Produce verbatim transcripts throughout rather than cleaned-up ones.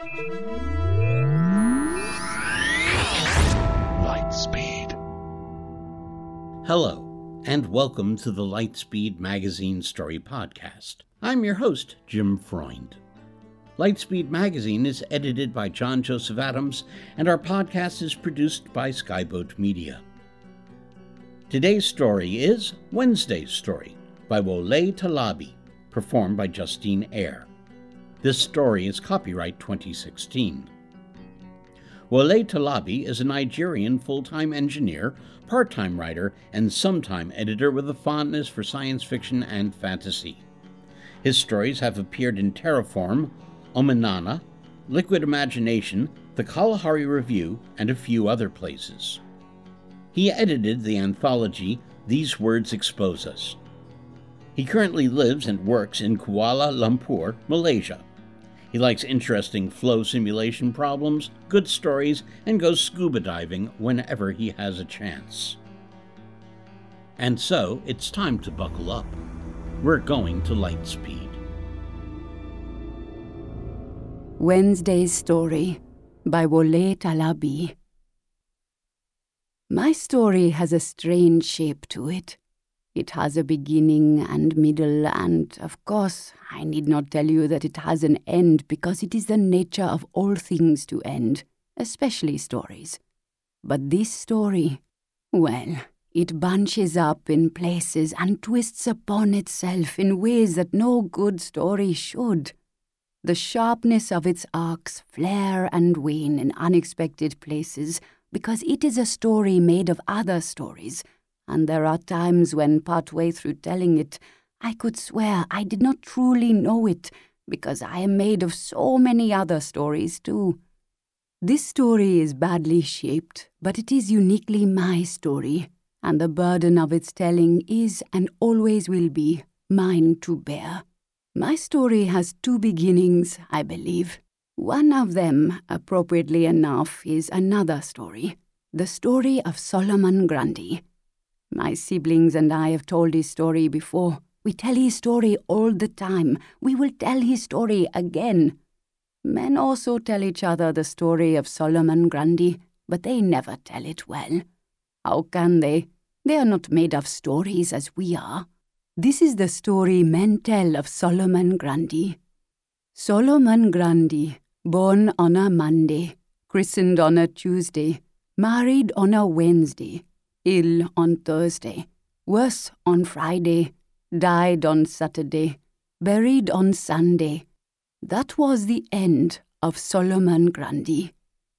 Lightspeed. Hello, and welcome to the Lightspeed Magazine Story Podcast. I'm your host, Jim Freund. Lightspeed Magazine is edited by John Joseph Adams, and our podcast is produced by Skyboat Media. Today's story is Wednesday's Story by Wole Talabi, performed by Justine Eyre. This story is copyright twenty sixteen. Wole Talabi is a Nigerian full-time engineer, part-time writer, and sometime editor with a fondness for science fiction and fantasy. His stories have appeared in Terraform, Omenana, Liquid Imagination, the Kalahari Review, and a few other places. He edited the anthology These Words Expose Us. He currently lives and works in Kuala Lumpur, Malaysia. He likes interesting flow simulation problems, good stories, and goes scuba diving whenever he has a chance. And so, it's time to buckle up. We're going to Lightspeed. Wednesday's Story by Wole Talabi. My story has a strange shape to it. It has a beginning and middle, and, of course, I need not tell you that it has an end because it is the nature of all things to end, especially stories. But this story, well, it bunches up in places and twists upon itself in ways that no good story should. The sharpness of its arcs flare and wane in unexpected places because it is a story made of other stories, and there are times when partway through telling it, I could swear I did not truly know it because I am made of so many other stories too. This story is badly shaped, but it is uniquely my story, and the burden of its telling is and always will be mine to bear. My story has two beginnings, I believe. One of them, appropriately enough, is another story, the story of Solomon Grundy. My siblings and I have told his story before. We tell his story all the time. We will tell his story again. Men also tell each other the story of Solomon Grundy, but they never tell it well. How can they? They are not made of stories as we are. This is the story men tell of Solomon Grundy. Solomon Grundy, born on a Monday, christened on a Tuesday, married on a Wednesday, ill on Thursday, worse on Friday, died on Saturday, buried on Sunday. That was the end of Solomon Grundy.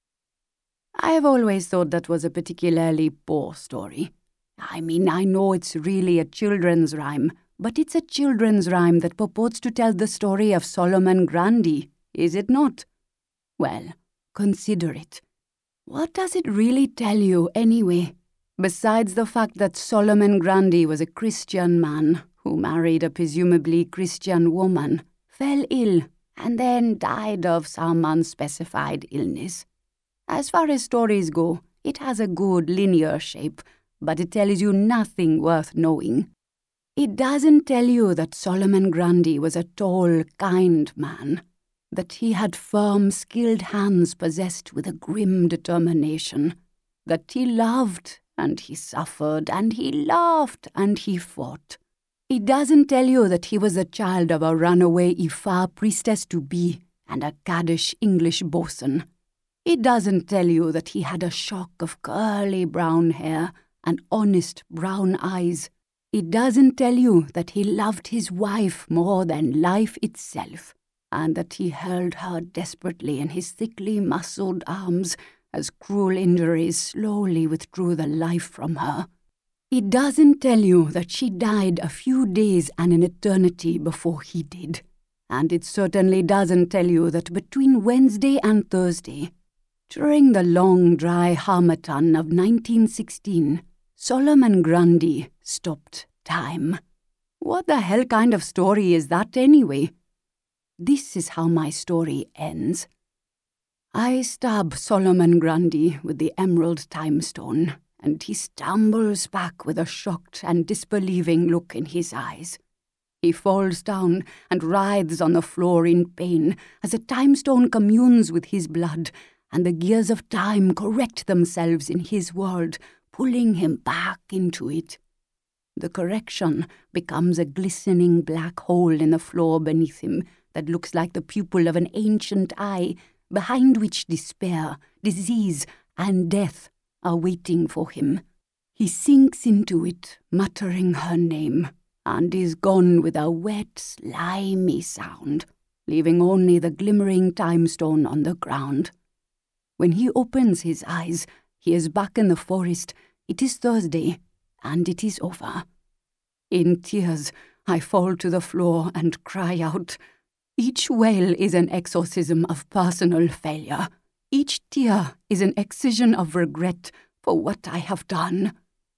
I have always thought that was a particularly poor story. I mean, I know it's really a children's rhyme, but it's a children's rhyme that purports to tell the story of Solomon Grundy, is it not? Well, consider it. What does it really tell you, anyway? Besides the fact that Solomon Grundy was a Christian man who married a presumably Christian woman, fell ill, and then died of some unspecified illness. As far as stories go, it has a good linear shape, but it tells you nothing worth knowing. It doesn't tell you that Solomon Grundy was a tall, kind man, that he had firm, skilled hands possessed with a grim determination, that he loved and he suffered and he laughed and he fought. It doesn't tell you that he was the child of a runaway Ifa priestess-to-be and a caddish English bosun. It doesn't tell you that he had a shock of curly brown hair and honest brown eyes. It doesn't tell you that he loved his wife more than life itself, and that he held her desperately in his thickly muscled arms as cruel injuries slowly withdrew the life from her. It doesn't tell you that she died a few days and an eternity before he did, and it certainly doesn't tell you that between Wednesday and Thursday, during the long dry harmattan of nineteen sixteen, Solomon Grundy stopped time. What the hell kind of story is that anyway? This is how my story ends. I stab Solomon Grundy with the emerald time stone, and he stumbles back with a shocked and disbelieving look in his eyes. He falls down and writhes on the floor in pain as the time stone communes with his blood, and the gears of time correct themselves in his world, pulling him back into it. The correction becomes a glistening black hole in the floor beneath him that looks like the pupil of an ancient eye, behind which despair, disease, and death are waiting for him. He sinks into it, muttering her name, and is gone with a wet, slimy sound, leaving only the glimmering time stone on the ground. When he opens his eyes, he is back in the forest. It is Thursday, and it is over. In tears, I fall to the floor and cry out. Each wail is an exorcism of personal failure. Each tear is an excision of regret for what I have done.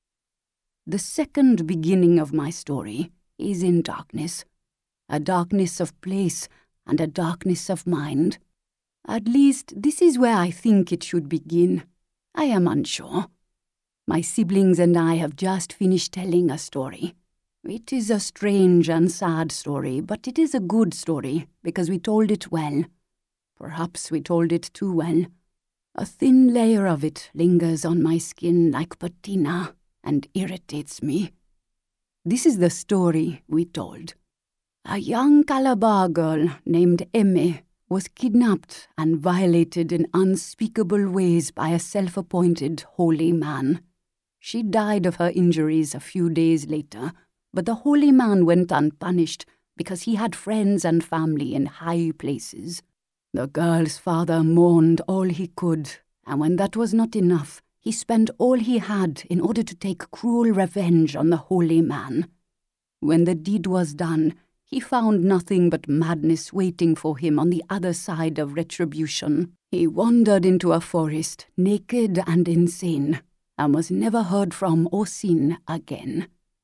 The second beginning of my story is in darkness, a darkness of place and a darkness of mind. At least, this is where I think it should begin. I am unsure. My siblings and I have just finished telling a story. It is a strange and sad story, but it is a good story because we told it well. Perhaps we told it too well. A thin layer of it lingers on my skin like patina and irritates me. This is the story we told. A young Calabar girl named Emme was kidnapped and violated in unspeakable ways by a self-appointed holy man. She died of her injuries a few days later, but the holy man went unpunished because he had friends and family in high places. The girl's father mourned all he could, and when that was not enough, he spent all he had in order to take cruel revenge on the holy man. When the deed was done, he found nothing but madness waiting for him on the other side of retribution. He wandered into a forest, naked and insane, and was never heard from or seen again.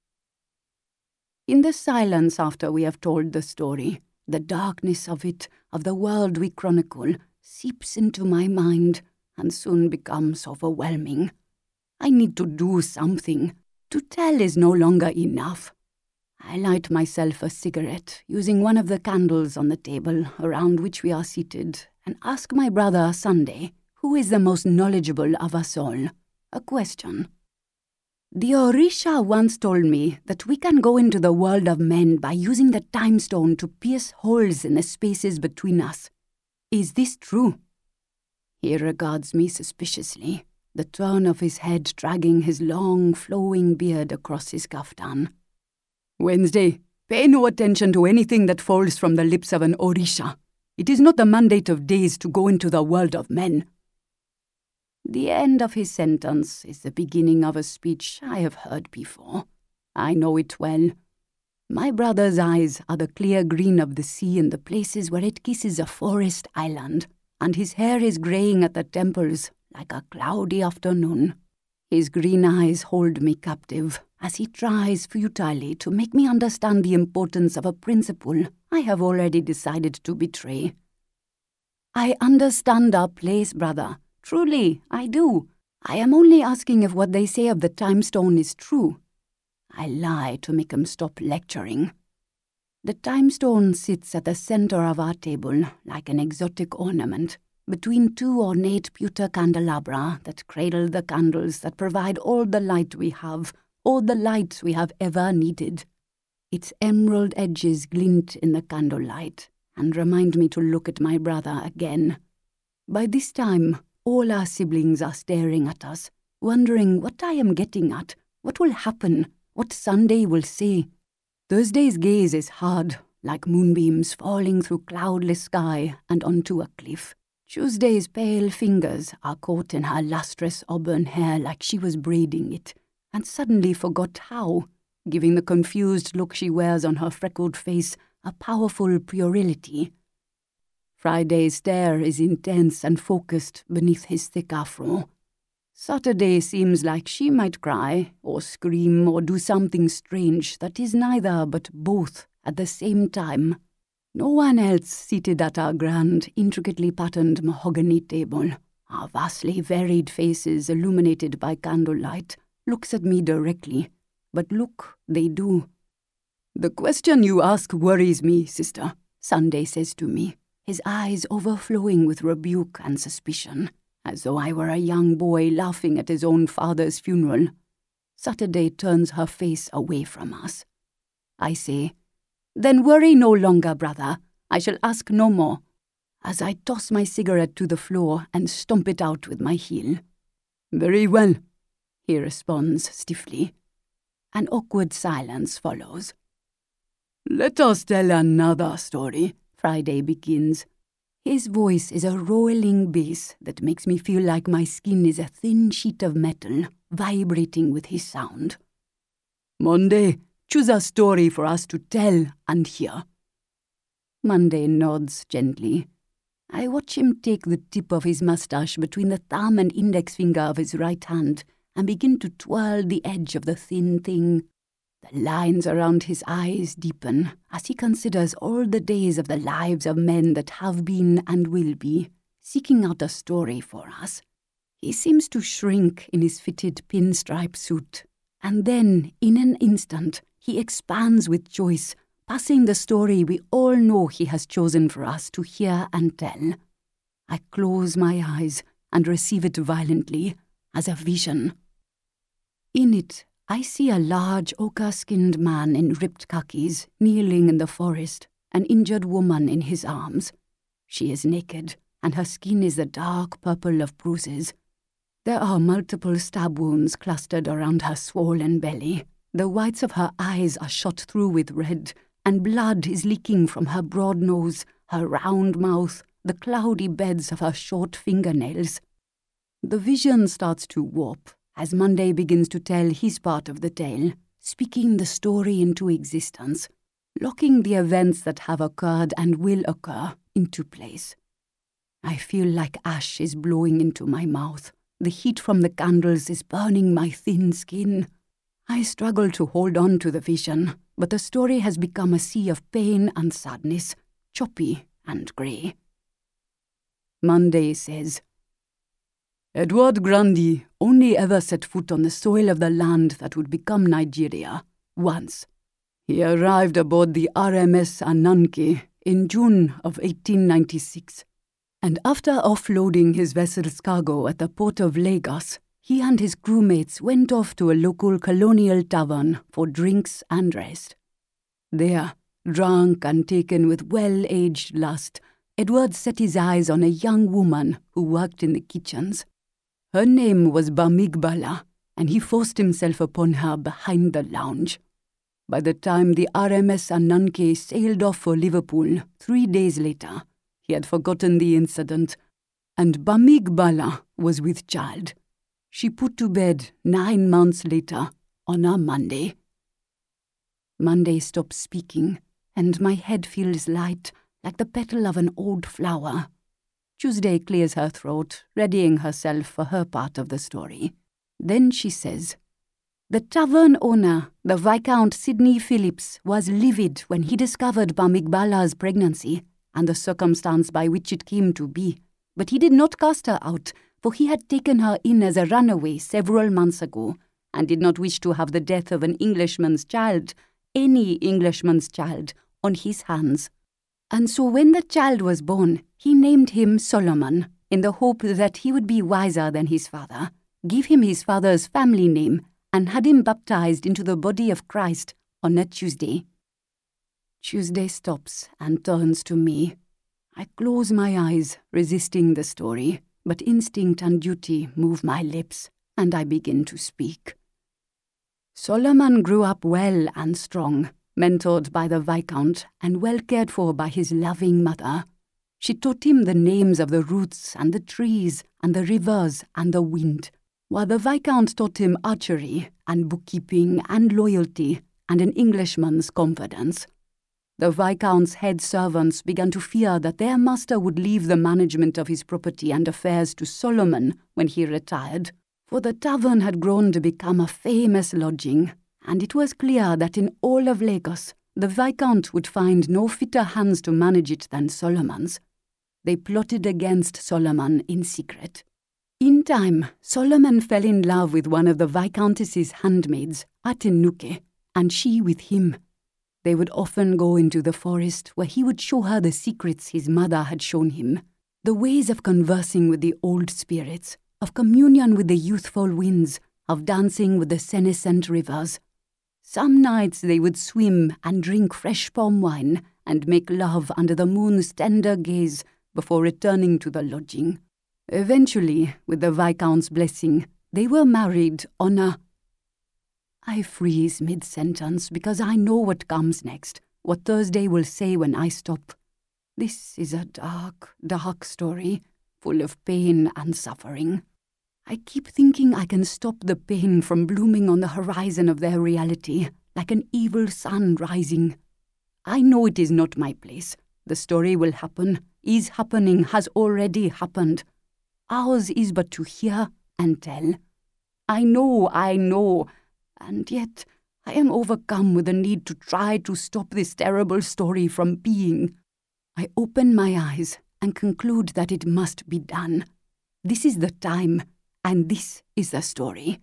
In the silence after we have told the story, the darkness of it, of the world we chronicle, seeps into my mind and soon becomes overwhelming. I need to do something. To tell is no longer enough. I light myself a cigarette, using one of the candles on the table around which we are seated, and ask my brother Sunday, who is the most knowledgeable of us all, a question. The Orisha once told me that we can go into the world of men by using the time stone to pierce holes in the spaces between us. Is this true? He regards me suspiciously, the turn of his head dragging his long, flowing beard across his kaftan. Wednesday, pay no attention to anything that falls from the lips of an Orisha. It is not the mandate of days to go into the world of men. The end of his sentence is the beginning of a speech I have heard before. I know it well. My brother's eyes are the clear green of the sea in the places where it kisses a forest island, and his hair is greying at the temples like a cloudy afternoon. His green eyes hold me captive as he tries futilely to make me understand the importance of a principle I have already decided to betray. I understand our place, brother. Truly, I do. I am only asking if what they say of the time stone is true. I lie to make him stop lecturing. The time stone sits at the center of our table like an exotic ornament, between two ornate pewter candelabra that cradle the candles that provide all the light we have, all the light we have ever needed. Its emerald edges glint in the candlelight and remind me to look at my brother again. By this time, all our siblings are staring at us, wondering what I am getting at, what will happen, what Sunday will say. Thursday's gaze is hard, like moonbeams falling through cloudless sky and onto a cliff. Tuesday's pale fingers are caught in her lustrous auburn hair like she was braiding it, and suddenly forgot how, giving the confused look she wears on her freckled face a powerful puerility. Friday's stare is intense and focused beneath his thick afro. Saturday seems like she might cry, or scream, or do something strange that is neither but both at the same time. No one else seated at our grand, intricately patterned mahogany table, our vastly varied faces illuminated by candlelight, looks at me directly, but look they do. "The question you ask worries me, sister," Sunday says to me, his eyes overflowing with rebuke and suspicion, as though I were a young boy laughing at his own father's funeral. Saturday turns her face away from us. I say, "Then worry no longer, brother. I shall ask no more," as I toss my cigarette to the floor and stomp it out with my heel. "Very well," he responds stiffly. An awkward silence follows. "Let us tell another story," Friday begins. His voice is a rolling bass that makes me feel like my skin is a thin sheet of metal, vibrating with his sound. "Monday, choose a story for us to tell and hear." Monday nods gently. I watch him take the tip of his mustache between the thumb and index finger of his right hand and begin to twirl the edge of the thin thing. The lines around his eyes deepen as he considers all the days of the lives of men that have been and will be, seeking out a story for us. He seems to shrink in his fitted pinstripe suit, and then, in an instant, he expands with choice, passing the story we all know he has chosen for us to hear and tell. I close my eyes and receive it violently, as a vision. In it, I see a large ochre-skinned man in ripped khakis kneeling in the forest, an injured woman in his arms. She is naked, and her skin is the dark purple of bruises. There are multiple stab wounds clustered around her swollen belly. The whites of her eyes are shot through with red, and blood is leaking from her broad nose, her round mouth, the cloudy beds of her short fingernails. The vision starts to warp as Monday begins to tell his part of the tale, speaking the story into existence, locking the events that have occurred and will occur into place. I feel like ash is blowing into my mouth. The heat from the candles is burning my thin skin. I struggle to hold on to the vision, but the story has become a sea of pain and sadness, choppy and grey. Monday says, "Edward Grundy only ever set foot on the soil of the land that would become Nigeria, once. He arrived aboard the R M S Ananke in June of eighteen ninety-six, and after offloading his vessel's cargo at the port of Lagos, he and his crewmates went off to a local colonial tavern for drinks and rest. There, drunk and taken with well-aged lust, Edward set his eyes on a young woman who worked in the kitchens. Her name was Bamigbala, and he forced himself upon her behind the lounge. By the time the R M S Ananke sailed off for Liverpool three days later, he had forgotten the incident, and Bamigbala was with child. She put to bed nine months later on a Monday." Monday stops speaking, and my head feels light, like the petal of an old flower. Tuesday clears her throat, readying herself for her part of the story. Then she says, "The tavern owner, the Viscount Sidney Phillips, was livid when he discovered Bamigbala's pregnancy and the circumstance by which it came to be, but he did not cast her out, for he had taken her in as a runaway several months ago, and did not wish to have the death of an Englishman's child, any Englishman's child, on his hands. And so when the child was born, he named him Solomon, in the hope that he would be wiser than his father, give him his father's family name, and had him baptized into the body of Christ on a Tuesday." Tuesday stops and turns to me. I close my eyes, resisting the story, but instinct and duty move my lips, and I begin to speak. Solomon grew up well and strong, mentored by the Viscount and well cared for by his loving mother. She taught him the names of the roots and the trees and the rivers and the wind, while the Viscount taught him archery and bookkeeping and loyalty and an Englishman's confidence. The Viscount's head servants began to fear that their master would leave the management of his property and affairs to Solomon when he retired, for the tavern had grown to become a famous lodging, and it was clear that in all of Lagos, the Viscount would find no fitter hands to manage it than Solomon's. They plotted against Solomon in secret. In time, Solomon fell in love with one of the Viscountess's handmaids, Atinuke, and she with him. They would often go into the forest where he would show her the secrets his mother had shown him, the ways of conversing with the old spirits, of communion with the youthful winds, of dancing with the senescent rivers. Some nights they would swim and drink fresh palm wine and make love under the moon's tender gaze before returning to the lodging. Eventually, with the Viscount's blessing, they were married on a... I freeze mid-sentence because I know what comes next, what Thursday will say when I stop. This is a dark, dark story, full of pain and suffering. I keep thinking I can stop the pain from blooming on the horizon of their reality, like an evil sun rising. I know it is not my place. The story will happen, is happening, has already happened. Ours is but to hear and tell. I know, I know, and yet I am overcome with the need to try to stop this terrible story from being. I open my eyes and conclude that it must be done. This is the time, and this is the story.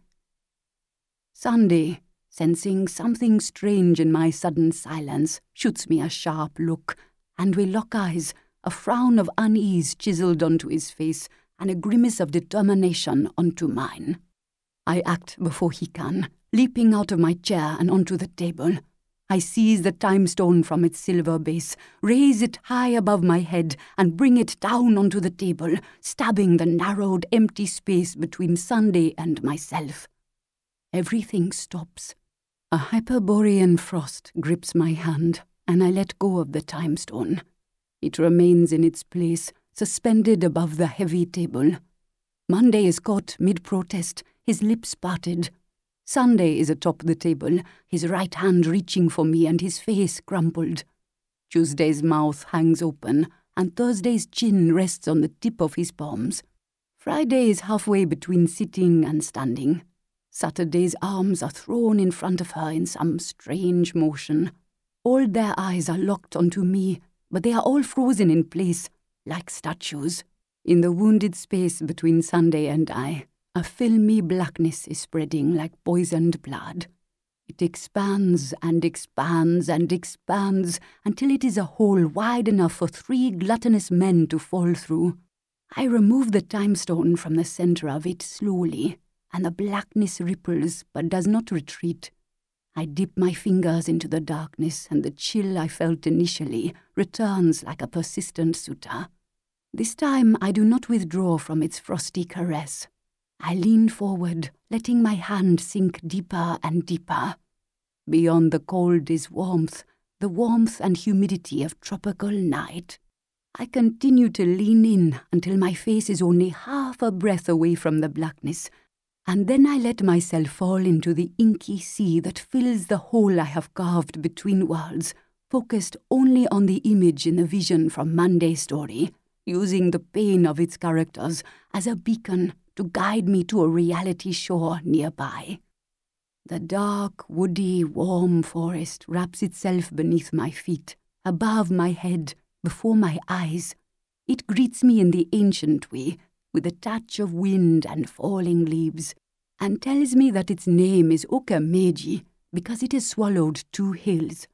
Sunday, sensing something strange in my sudden silence, shoots me a sharp look, and we lock eyes, a frown of unease chiseled onto his face, and a grimace of determination onto mine. I act before he can, leaping out of my chair and onto the table. I seize the time stone from its silver base, raise it high above my head, and bring it down onto the table, stabbing the narrowed, empty space between Sunday and myself. Everything stops. A Hyperborean frost grips my hand, and I let go of the time stone. It remains in its place, suspended above the heavy table. Monday is caught mid-protest, his lips parted. Sunday is atop the table, his right hand reaching for me and his face crumpled. Tuesday's mouth hangs open, and Thursday's chin rests on the tip of his palms. Friday is halfway between sitting and standing. Saturday's arms are thrown in front of her in some strange motion. All their eyes are locked onto me, but they are all frozen in place, like statues. In the wounded space between Sunday and I, a filmy blackness is spreading like poisoned blood. It expands and expands and expands until it is a hole wide enough for three gluttonous men to fall through. I remove the time stone from the center of it slowly, and the blackness ripples but does not retreat. I dip my fingers into the darkness, and the chill I felt initially returns like a persistent suitor. This time I do not withdraw from its frosty caress. I lean forward, letting my hand sink deeper and deeper. Beyond the cold is warmth, the warmth and humidity of tropical night. I continue to lean in until my face is only half a breath away from the blackness, and then I let myself fall into the inky sea that fills the hole I have carved between worlds, focused only on the image in the vision from Monday's story, using the pain of its characters as a beacon to guide me to a reality shore nearby. The dark, woody, warm forest wraps itself beneath my feet, above my head, before my eyes. It greets me in the ancient way, with a touch of wind and falling leaves, and tells me that its name is Okameji because it has swallowed two hills.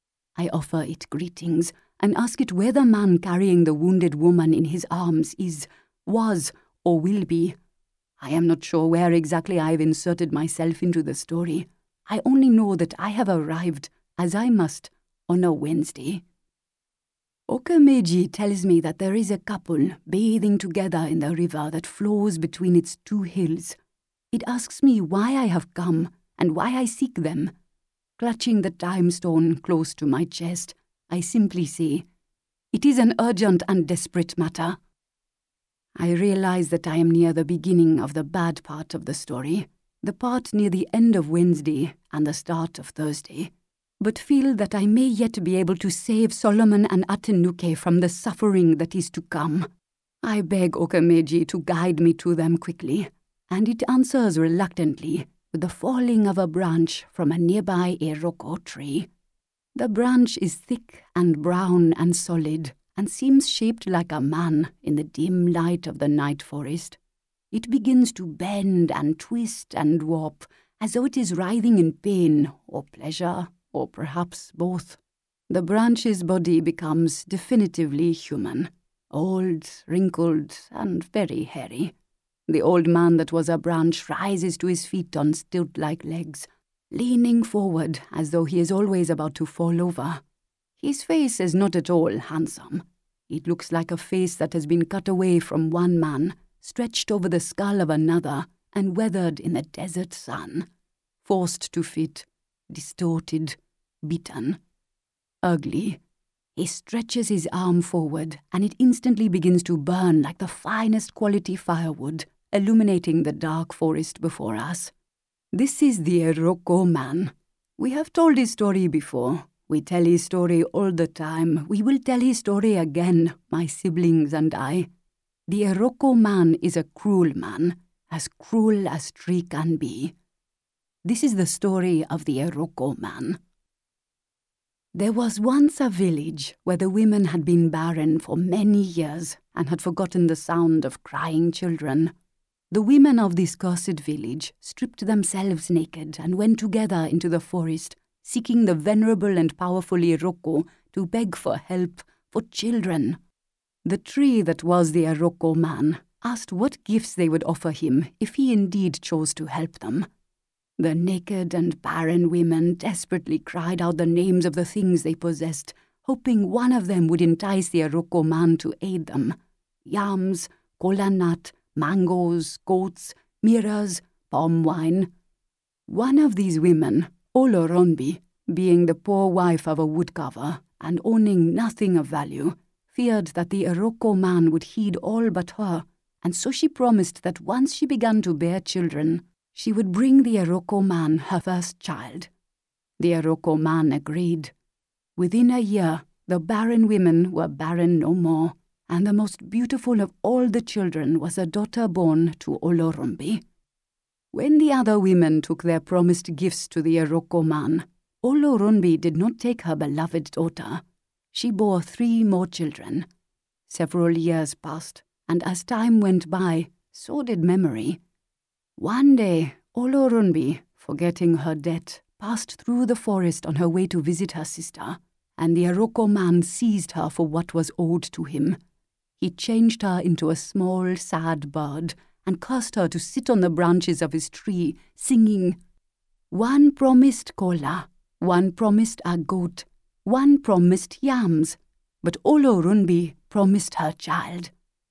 I offer it greetings and ask it where the man carrying the wounded woman in his arms is, was, or will be. I am not sure where exactly I have inserted myself into the story. I only know that I have arrived, as I must, on a Wednesday. Okameji tells me that there is a couple bathing together in the river that flows between its two hills. It asks me why I have come and why I seek them. Clutching the time stone close to my chest, I simply say, "It is an urgent and desperate matter." I realize that I am near the beginning of the bad part of the story, the part near the end of Wednesday and the start of Thursday, but feel that I may yet be able to save Solomon and Atenuke from the suffering that is to come. I beg Okameji to guide me to them quickly, and it answers reluctantly with the falling of a branch from a nearby Iroko tree. The branch is thick and brown and solid, and seems shaped like a man in the dim light of the night forest. It begins to bend and twist and warp, as though it is writhing in pain or pleasure, or perhaps both. The branch's body becomes definitively human, old, wrinkled, and very hairy. The old man that was a branch rises to his feet on stilt-like legs, leaning forward as though he is always about to fall over. His face is not at all handsome. It looks like a face that has been cut away from one man, stretched over the skull of another, and weathered in the desert sun. Forced to fit, distorted, beaten. Ugly. He stretches his arm forward, and it instantly begins to burn like the finest quality firewood, illuminating the dark forest before us. This is the Iroko man. We have told his story before. We tell his story all the time. We will tell his story again, my siblings and I. The Iroko man is a cruel man, as cruel as tree can be. This is the story of the Iroko man. There was once a village where the women had been barren for many years and had forgotten the sound of crying children. The women of this cursed village stripped themselves naked and went together into the forest, seeking the venerable and powerful Iroko to beg for help for children. The tree that was the Iroko man asked what gifts they would offer him if he indeed chose to help them. The naked and barren women desperately cried out the names of the things they possessed, hoping one of them would entice the Iroko man to aid them. Yams, kola nut, mangoes, goats, mirrors, palm wine. One of these women, Oloronbi, being the poor wife of a woodcarver and owning nothing of value, feared that the Iroko man would heed all but her, and so she promised that once she began to bear children, she would bring the Iroko man her first child. The Iroko man agreed. Within a year, the barren women were barren no more, and the most beautiful of all the children was a daughter born to Oloronbi. When the other women took their promised gifts to the Iroko man, Oloronbi did not take her beloved daughter. She bore three more children. Several years passed, and as time went by, so did memory. One day, Oloronbi, forgetting her debt, passed through the forest on her way to visit her sister, and the Iroko man seized her for what was owed to him. He changed her into a small, sad bird and cursed her to sit on the branches of his tree, singing, "One promised kola, one promised a goat, one promised yams, but Oloronbi promised her child."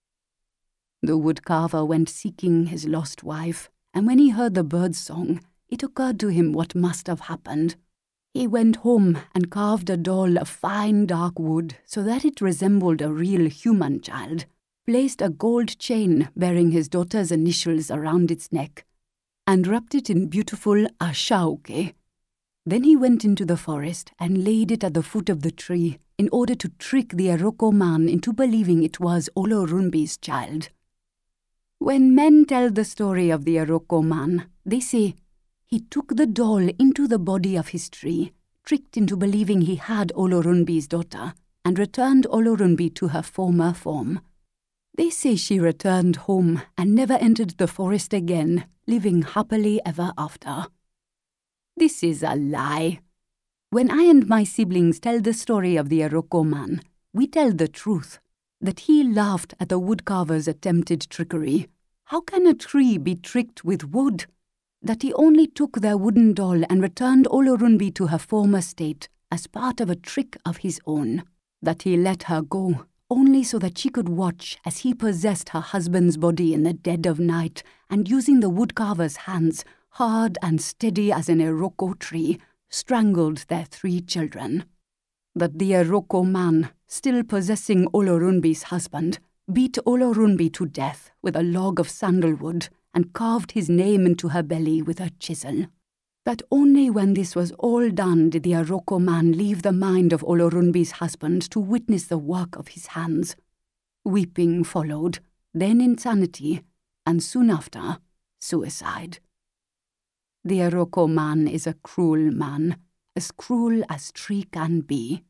The woodcarver went seeking his lost wife, and when he heard the bird's song, it occurred to him what must have happened. He went home and carved a doll of fine dark wood so that it resembled a real human child, placed a gold chain bearing his daughter's initials around its neck, and wrapped it in beautiful ashaoke. Then he went into the forest and laid it at the foot of the tree in order to trick the Iroko man into believing it was Oloronbi's child. When men tell the story of the Iroko man, they say, he took the doll into the body of his tree, tricked into believing he had Oloronbi's daughter, and returned Oloronbi to her former form. They say she returned home and never entered the forest again, living happily ever after. This is a lie. When I and my siblings tell the story of the Iroko man, we tell the truth, that he laughed at the woodcarver's attempted trickery. How can a tree be tricked with wood? That he only took their wooden doll and returned Oloronbi to her former state as part of a trick of his own. That he let her go, only so that she could watch as he possessed her husband's body in the dead of night and using the woodcarver's hands, hard and steady as an Iroko tree, strangled their three children. That the Iroko man, still possessing Oloronbi's husband, beat Oloronbi to death with a log of sandalwood and carved his name into her belly with a chisel. That only when this was all done did the Iroko man leave the mind of Oloronbi's husband to witness the work of his hands. Weeping followed, then insanity, and soon after, suicide. The Iroko man is a cruel man, as cruel as tree can be.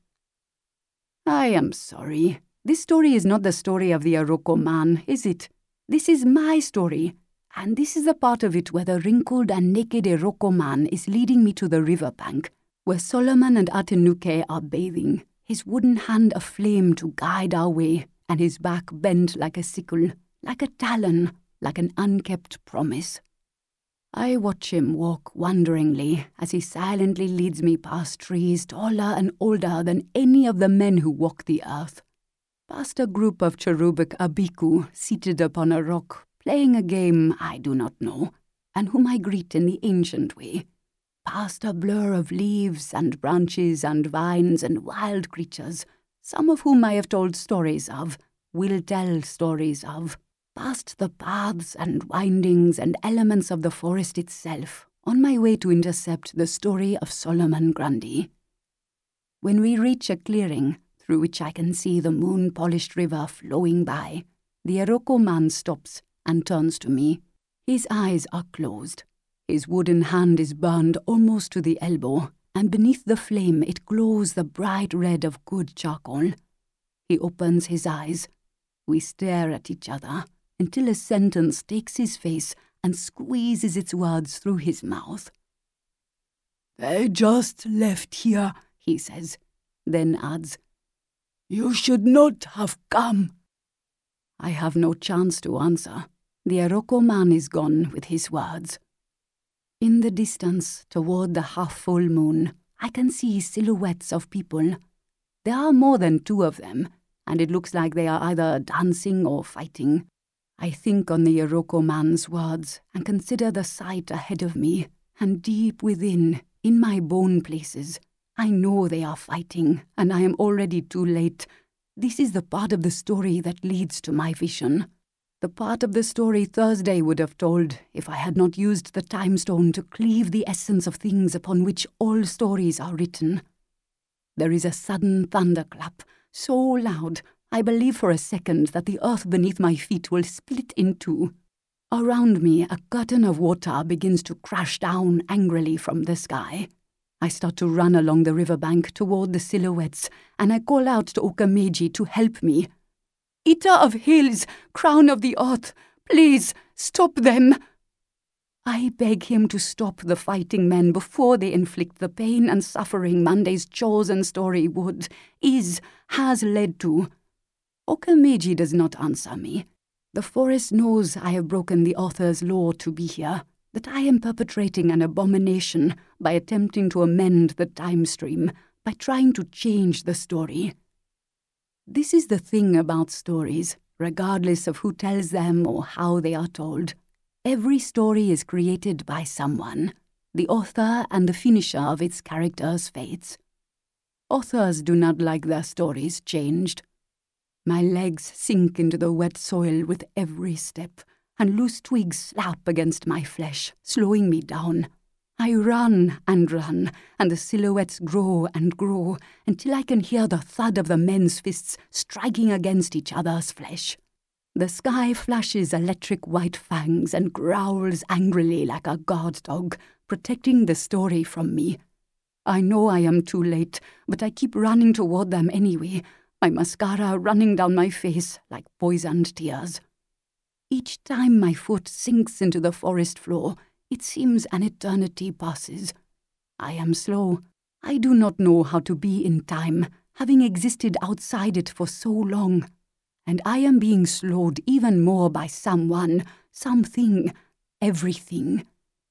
I am sorry. This story is not the story of the Iroko man, is it? This is my story. And this is the part of it where the wrinkled and naked Iroko man is leading me to the riverbank, where Solomon and Atenuke are bathing, his wooden hand aflame to guide our way, and his back bent like a sickle, like a talon, like an unkept promise. I watch him walk wonderingly as he silently leads me past trees taller and older than any of the men who walk the earth, past a group of cherubic abiku seated upon a rock, playing a game I do not know, and whom I greet in the ancient way, past a blur of leaves and branches and vines and wild creatures, some of whom I have told stories of, will tell stories of, past the paths and windings and elements of the forest itself, on my way to intercept the story of Solomon Grundy. When we reach a clearing, through which I can see the moon-polished river flowing by, the Iroko man stops and turns to me. His eyes are closed. His wooden hand is burned almost to the elbow, and beneath the flame it glows the bright red of good charcoal. He opens his eyes. We stare at each other, until a sentence takes his face and squeezes its words through his mouth. "They just left here," he says, then adds, "You should not have come." I have no chance to answer. The Iroko man is gone with his words. In the distance, toward the half-full moon, I can see silhouettes of people. There are more than two of them, and it looks like they are either dancing or fighting. I think on the Iroko man's words and consider the sight ahead of me, and deep within, in my bone places, I know they are fighting, and I am already too late. This is the part of the story that leads to my vision. The part of the story Thursday would have told if I had not used the time stone to cleave the essence of things upon which all stories are written. There is a sudden thunderclap, so loud, I believe for a second that the earth beneath my feet will split in two. Around me, a curtain of water begins to crash down angrily from the sky. I start to run along the riverbank toward the silhouettes, and I call out to Okameji to help me. "Eater of hills, crown of the earth, please, stop them!" I beg him to stop the fighting men before they inflict the pain and suffering Monday's chosen story would, is, has led to. Okameji does not answer me. The forest knows I have broken the author's law to be here, that I am perpetrating an abomination by attempting to amend the time stream, by trying to change the story. This is the thing about stories, regardless of who tells them or how they are told. Every story is created by someone, the author and the finisher of its characters' fates. Authors do not like their stories changed. My legs sink into the wet soil with every step, and loose twigs slap against my flesh, slowing me down. I run and run, and the silhouettes grow and grow, until I can hear the thud of the men's fists striking against each other's flesh. The sky flashes electric white fangs and growls angrily like a guard dog, protecting the story from me. I know I am too late, but I keep running toward them anyway, my mascara running down my face like poisoned tears. Each time my foot sinks into the forest floor, it seems an eternity passes. I am slow. I do not know how to be in time, having existed outside it for so long. And I am being slowed even more by someone, something, everything.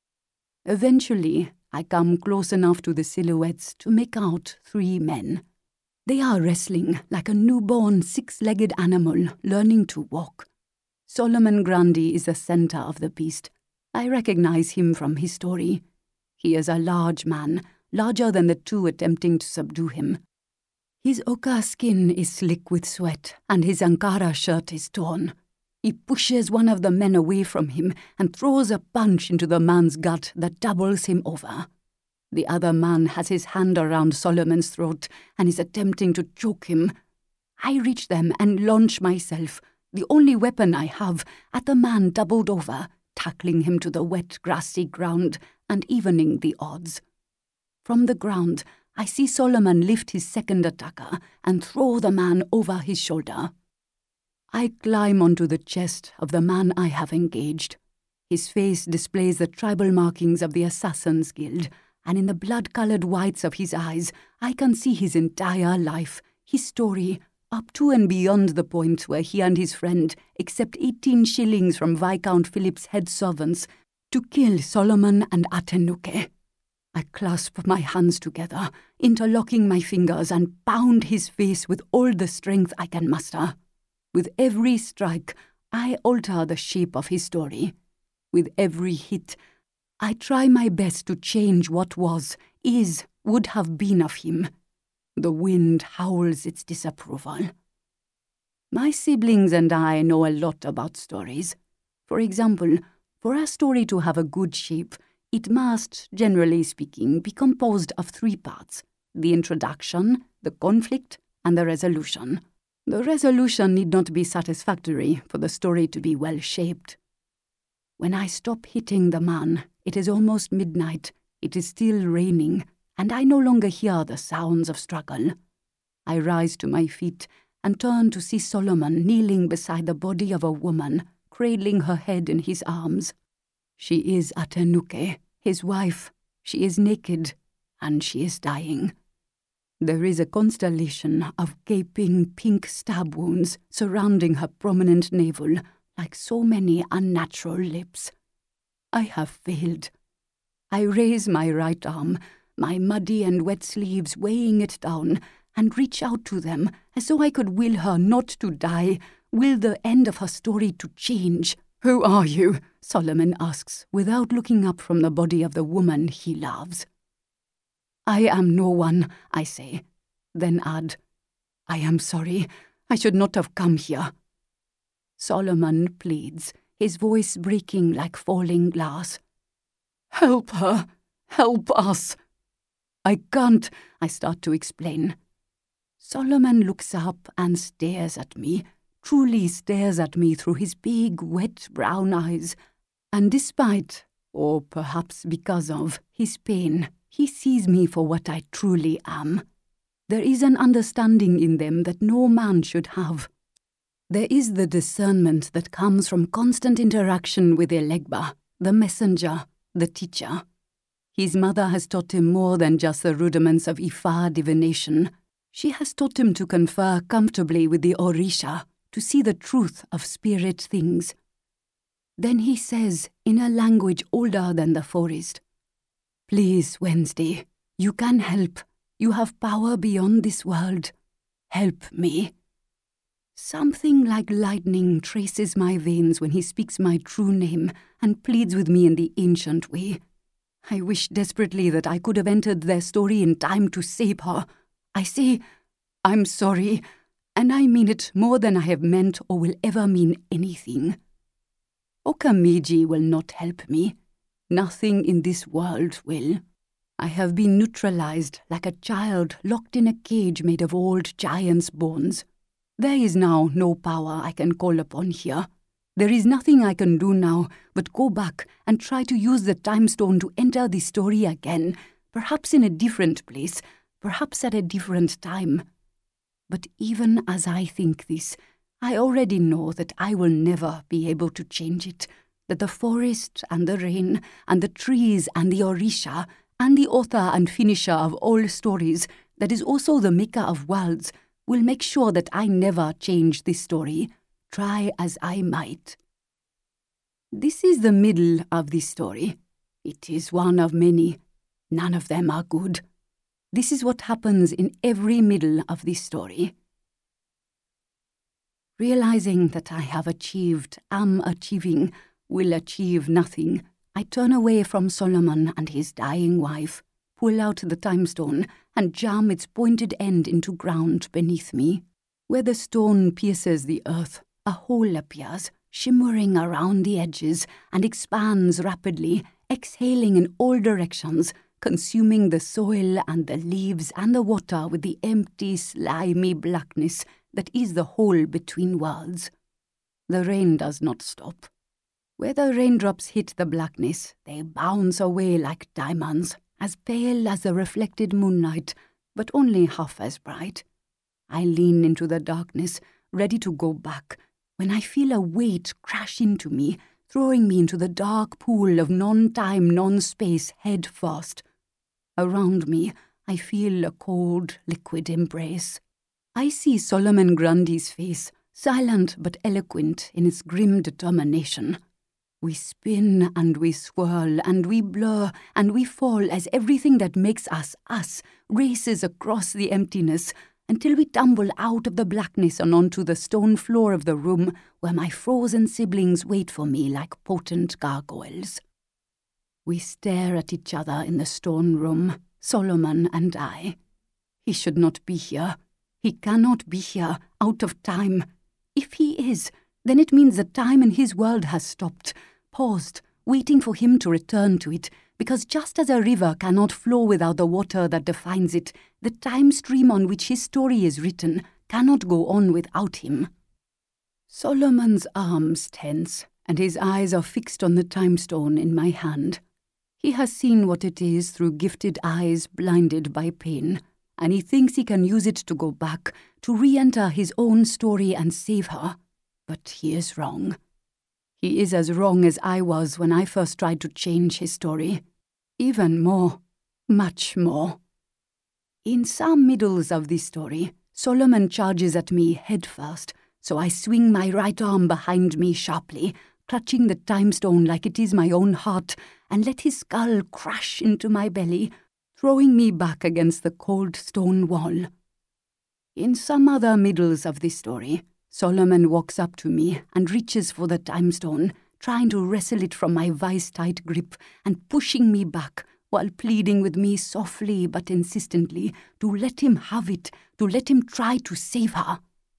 Eventually, I come close enough to the silhouettes to make out three men. They are wrestling like a newborn six-legged animal learning to walk. Solomon Grundy is the center of the beast. I recognize him from his story. He is a large man, larger than the two attempting to subdue him. His ochre skin is slick with sweat, and his Ankara shirt is torn. He pushes one of the men away from him and throws a punch into the man's gut that doubles him over. The other man has his hand around Solomon's throat and is attempting to choke him. I reach them and launch myself, the only weapon I have, at the man doubled over, tackling him to the wet, grassy ground and evening the odds. From the ground, I see Solomon lift his second attacker and throw the man over his shoulder. I climb onto the chest of the man I have engaged. His face displays the tribal markings of the Assassin's Guild, and in the blood-colored whites of his eyes, I can see his entire life, his story, up to and beyond the point where he and his friend accept eighteen shillings from Viscount Philip's head servants to kill Solomon and Atenuke. I clasp my hands together, interlocking my fingers, and pound his face with all the strength I can muster. With every strike, I alter the shape of his story. With every hit, I try my best to change what was, is, would have been of him. The wind howls its disapproval. My siblings and I know a lot about stories. For example, for a story to have a good shape, it must, generally speaking, be composed of three parts: the introduction, the conflict, and the resolution. The resolution need not be satisfactory for the story to be well-shaped. When I stop hitting the man, it is almost midnight, it is still raining, and I no longer hear the sounds of struggle. I rise to my feet and turn to see Solomon kneeling beside the body of a woman, cradling her head in his arms. She is Atenuke, his wife. She is naked, and she is dying. There is a constellation of gaping pink stab wounds surrounding her prominent navel, like so many unnatural lips. I have failed. I raise my right arm, my muddy and wet sleeves weighing it down, and reach out to them as though I could will her not to die, will the end of her story to change. "Who are you?" Solomon asks, without looking up from the body of the woman he loves. "I am no one," I say, then add, "I am sorry. I should not have come here." Solomon pleads, his voice breaking like falling glass. "Help her! Help us!" "I can't," I start to explain. Solomon looks up and stares at me, truly stares at me through his big, wet brown eyes, and despite, or perhaps because of, his pain, he sees me for what I truly am. There is an understanding in them that no man should have. There is the discernment that comes from constant interaction with Elegba, the messenger, the teacher. His mother has taught him more than just the rudiments of Ifa divination. She has taught him to confer comfortably with the Orisha, to see the truth of spirit things. Then he says, in a language older than the forest, "Please, Wednesday, you can help. You have power beyond this world. Help me." Something like lightning traces my veins when he speaks my true name and pleads with me in the ancient way. I wish desperately that I could have entered their story in time to save her. I say, "I'm sorry," and I mean it more than I have meant or will ever mean anything. Okamiji will not help me. Nothing in this world will. I have been neutralized like a child locked in a cage made of old giant's bones. There is now no power I can call upon here. There is nothing I can do now but go back and try to use the time stone to enter the story again, perhaps in a different place, perhaps at a different time. But even as I think this, I already know that I will never be able to change it, that the forest and the rain and the trees and the Orisha and the author and finisher of all stories, that is also the maker of worlds, will make sure that I never change this story, try as I might. This is the middle of this story. It is one of many. None of them are good. This is what happens in every middle of this story. Realizing that I have achieved, am achieving, will achieve nothing, I turn away from Solomon and his dying wife, pull out the time stone, and jam its pointed end into ground beneath me. Where the stone pierces the earth, a hole appears, shimmering around the edges, and expands rapidly, exhaling in all directions, consuming the soil and the leaves and the water with the empty, slimy blackness that is the hole between worlds. The rain does not stop. Where the raindrops hit the blackness, they bounce away like diamonds, as pale as the reflected moonlight, but only half as bright. I lean into the darkness, ready to go back, when I feel a weight crash into me, throwing me into the dark pool of non-time, non-space head first. Around me, I feel a cold, liquid embrace. I see Solomon Grundy's face, silent but eloquent in its grim determination. We spin and we swirl and we blur and we fall as everything that makes us us races across the emptiness until we tumble out of the blackness and onto the stone floor of the room where my frozen siblings wait for me like potent gargoyles. We stare at each other in the stone room, Solomon and I. He should not be here. He cannot be here, out of time. If he is, then it means that time in his world has stopped, paused, waiting for him to return to it, because just as a river cannot flow without the water that defines it, the time stream on which his story is written cannot go on without him. Solomon's arms tense, and his eyes are fixed on the time stone in my hand. He has seen what it is through gifted eyes blinded by pain, and he thinks he can use it to go back, to re-enter his own story and save her. But he is wrong. He is as wrong as I was when I first tried to change his story. Even more, much more. In some middles of this story, Solomon charges at me head first, so I swing my right arm behind me sharply, clutching the time stone like it is my own heart, and let his skull crash into my belly, throwing me back against the cold stone wall. In some other middles of this story, Solomon walks up to me and reaches for the time stone, trying to wrestle it from my vice-tight grip and pushing me back while pleading with me softly but insistently to let him have it, to let him try to save her.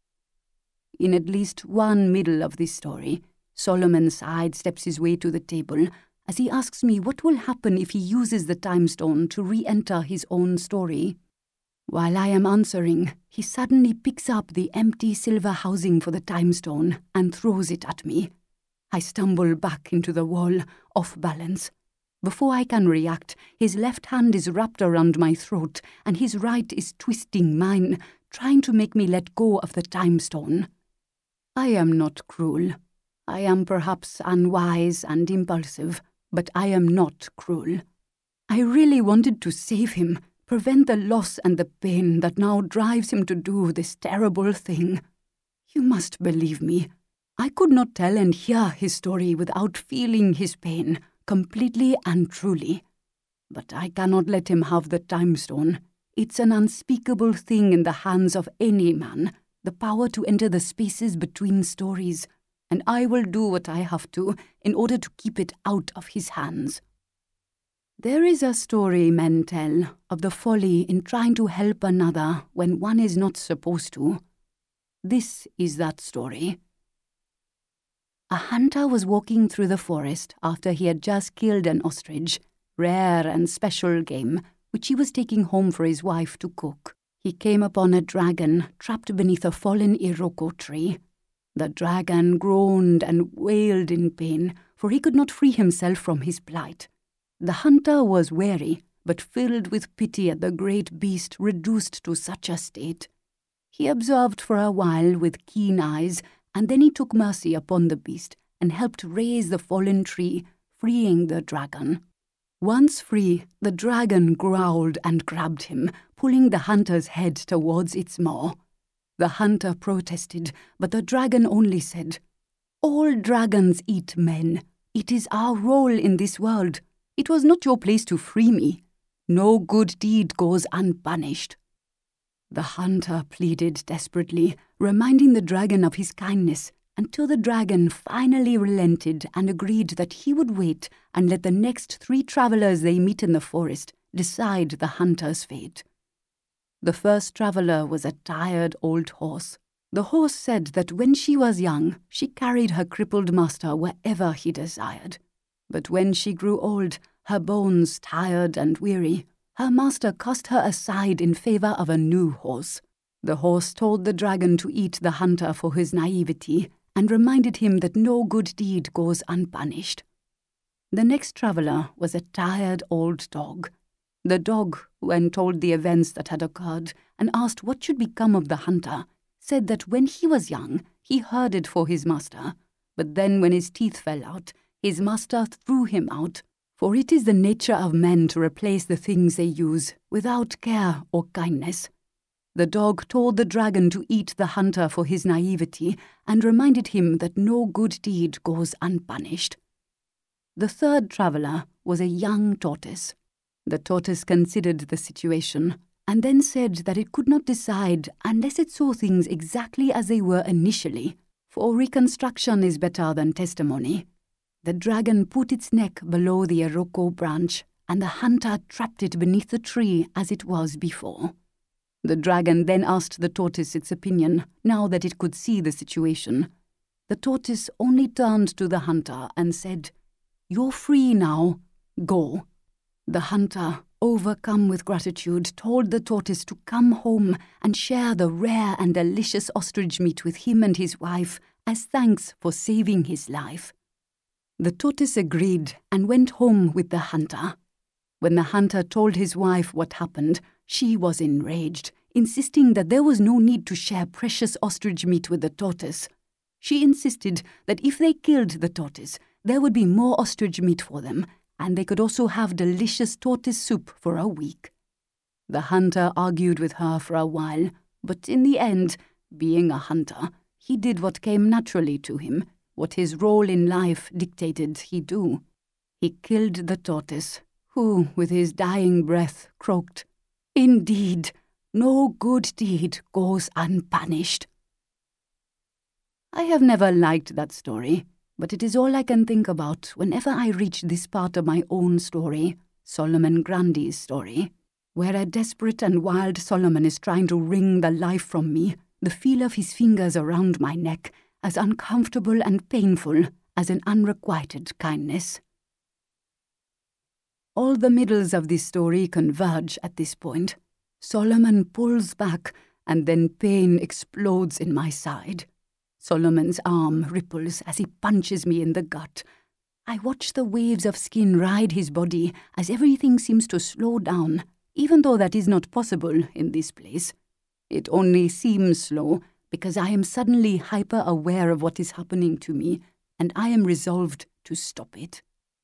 In at least one middle of this story, Solomon sidesteps his way to the table as he asks me what will happen if he uses the time stone to re-enter his own story. While I am answering, he suddenly picks up the empty silver housing for the time stone and throws it at me. I stumble back into the wall, off balance. Before I can react, his left hand is wrapped around my throat and his right is twisting mine, trying to make me let go of the time stone. I am not cruel. I am perhaps unwise and impulsive, but I am not cruel. I really wanted to save him, prevent the loss and the pain that now drives him to do this terrible thing. You must believe me. I could not tell and hear his story without feeling his pain, completely and truly. But I cannot let him have the time stone. It's an unspeakable thing in the hands of any man, the power to enter the spaces between stories, and I will do what I have to in order to keep it out of his hands. There is a story men tell of the folly in trying to help another when one is not supposed to. This is that story. A hunter was walking through the forest after he had just killed an ostrich, rare and special game, which he was taking home for his wife to cook. He came upon a dragon trapped beneath a fallen iroko tree. The dragon groaned and wailed in pain, for he could not free himself from his plight. The hunter was wary, but filled with pity at the great beast reduced to such a state. He observed for a while with keen eyes, and then he took mercy upon the beast and helped raise the fallen tree, freeing the dragon. Once free, the dragon growled and grabbed him, pulling the hunter's head towards its maw. The hunter protested, but the dragon only said, "All dragons eat men. It is our role in this world. It was not your place to free me. No good deed goes unpunished." The hunter pleaded desperately, reminding the dragon of his kindness, until the dragon finally relented and agreed that he would wait and let the next three travelers they meet in the forest decide the hunter's fate. The first traveler was a tired old horse. The horse said that when she was young, she carried her crippled master wherever he desired. But when she grew old, her bones tired and weary, her master cast her aside in favor of a new horse. The horse told the dragon to eat the hunter for his naivety and reminded him that no good deed goes unpunished. The next traveler was a tired old dog. The dog, when told the events that had occurred and asked what should become of the hunter, said that when he was young, he herded for his master, but then when his teeth fell out, his master threw him out, For it is the nature of men to replace the things they use without care or kindness. The dog told the dragon to eat the hunter for his naivety and reminded him that no good deed goes unpunished. The third traveller was a young tortoise. The tortoise considered the situation and then said that it could not decide unless it saw things exactly as they were initially, for reconstruction is better than testimony. The dragon put its neck below the iroko branch, and the hunter trapped it beneath the tree as it was before. The dragon then asked the tortoise its opinion, now that it could see the situation. The tortoise only turned to the hunter and said, "You're free now. Go." The hunter, overcome with gratitude, told the tortoise to come home and share the rare and delicious ostrich meat with him and his wife as thanks for saving his life. The tortoise agreed and went home with the hunter. When the hunter told his wife what happened, she was enraged, insisting that there was no need to share precious ostrich meat with the tortoise. She insisted that if they killed the tortoise, there would be more ostrich meat for them, and they could also have delicious tortoise soup for a week. The hunter argued with her for a while, but in the end, being a hunter, he did what came naturally to him, what his role in life dictated he do. He killed the tortoise, who, with his dying breath, croaked, "Indeed, no good deed goes unpunished." I have never liked that story, but it is all I can think about whenever I reach this part of my own story, Solomon Grundy's story, where a desperate and wild Solomon is trying to wring the life from me, the feel of his fingers around my neck, as uncomfortable and painful as an unrequited kindness. All the middles of this story converge at this point. Solomon pulls back, and then pain explodes in my side. Solomon's arm ripples as he punches me in the gut. I watch the waves of skin ride his body as everything seems to slow down, even though that is not possible in this place. It only seems slow because I am suddenly hyper-aware of what is happening to me, and I am resolved to stop it.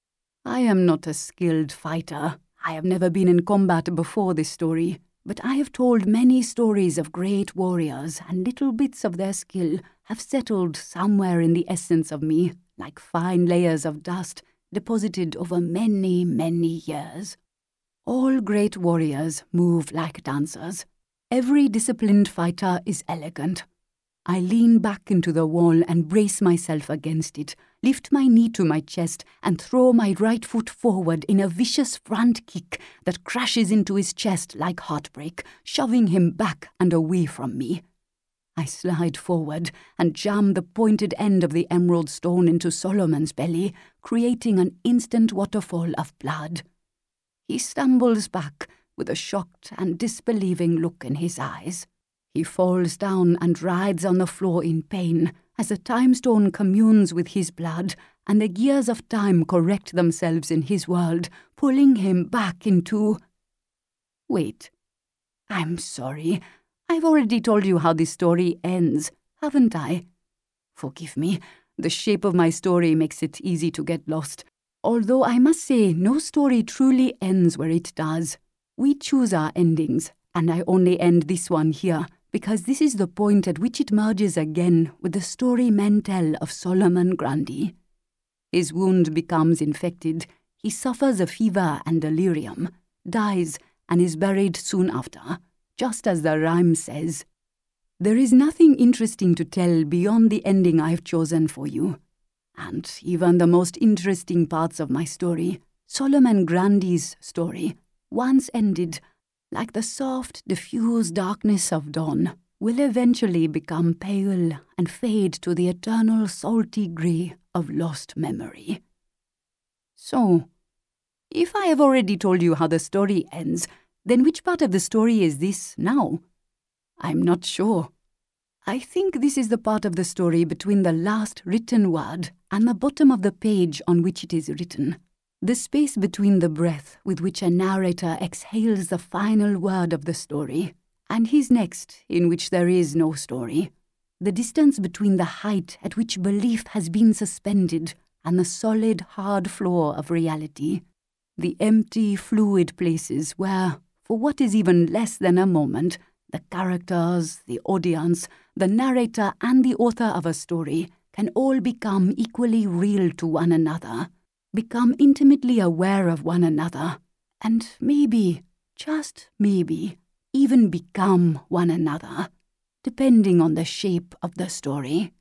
I am not a skilled fighter. I have never been in combat before this story, but I have told many stories of great warriors, and little bits of their skill have settled somewhere in the essence of me, like fine layers of dust deposited over many, many years. All great warriors move like dancers. Every disciplined fighter is elegant. I lean back into the wall and brace myself against it, lift my knee to my chest, and throw my right foot forward in a vicious front kick that crashes into his chest like heartbreak, shoving him back and away from me. I slide forward and jam the pointed end of the emerald stone into Solomon's belly, creating an instant waterfall of blood. He stumbles back with a shocked and disbelieving look in his eyes. He falls down and writhes on the floor in pain as the time stone communes with his blood and the gears of time correct themselves in his world, pulling him back into... Wait. I'm sorry. I've already told you how this story ends, haven't I? Forgive me. The shape of my story makes it easy to get lost. Although I must say no story truly ends where it does. We choose our endings, and I only end this one here, because this is the point at which it merges again with the story men tell of Solomon Grundy. His wound becomes infected, he suffers a fever and delirium, dies, and is buried soon after, just as the rhyme says. There is nothing interesting to tell beyond the ending I've chosen for you. And even the most interesting parts of my story, Solomon Grundy's story, once ended, like the soft, diffuse darkness of dawn, will eventually become pale and fade to the eternal salty grey of lost memory. So, if I have already told you how the story ends, then which part of the story is this now? I'm not sure. I think this is the part of the story between the last written word and the bottom of the page on which it is written. The space between the breath with which a narrator exhales the final word of the story, and his next, in which there is no story. The distance between the height at which belief has been suspended and the solid, hard floor of reality. the empty, fluid places where, for what is even less than a moment, the characters, the audience, the narrator, and the author of a story can all become equally real to one another, become intimately aware of one another, and maybe, just maybe, even become one another, depending on the shape of the story.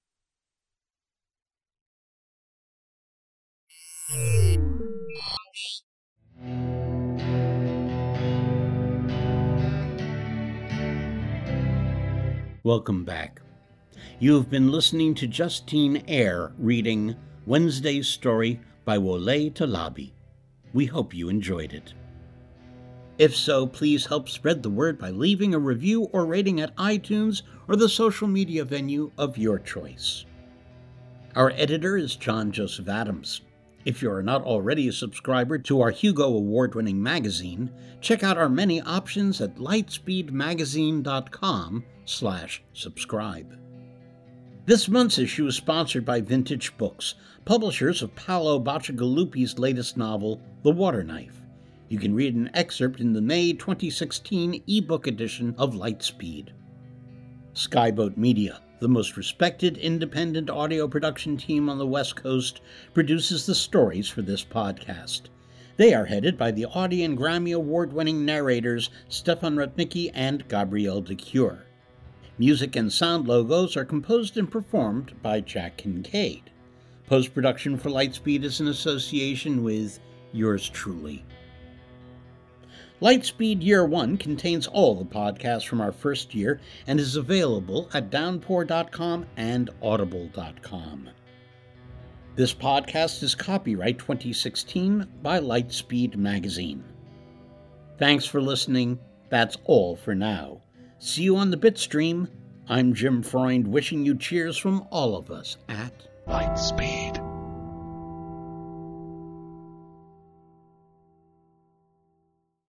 Welcome back. You have been listening to Justine Eyre reading Wednesday's Story by Wole Talabi. We hope you enjoyed it. If so, please help spread the word by leaving a review or rating at iTunes or the social media venue of your choice. Our editor is John Joseph Adams. If you are not already a subscriber to our Hugo Award-winning magazine, check out our many options at lightspeedmagazine.com slash subscribe. This month's issue is sponsored by Vintage Books, publishers of Paolo Bacigalupi's latest novel, The Water Knife. You can read an excerpt in the May twenty sixteen ebook edition of Lightspeed. Skyboat Media, the most respected independent audio production team on the West Coast, produces the stories for this podcast. They are headed by the Audie and Grammy Award-winning narrators Stefan Rudnicki and Gabrielle de Cure. Music and sound logos are composed and performed by Jack Kincaid. Post-production for Lightspeed is in association with yours truly. Lightspeed Year one contains all the podcasts from our first year and is available at downpour dot com and audible dot com. This podcast is copyright twenty sixteen by Lightspeed Magazine. Thanks for listening. That's all for now. See you on the Bitstream. I'm Jim Freund, wishing you cheers from all of us at Lightspeed.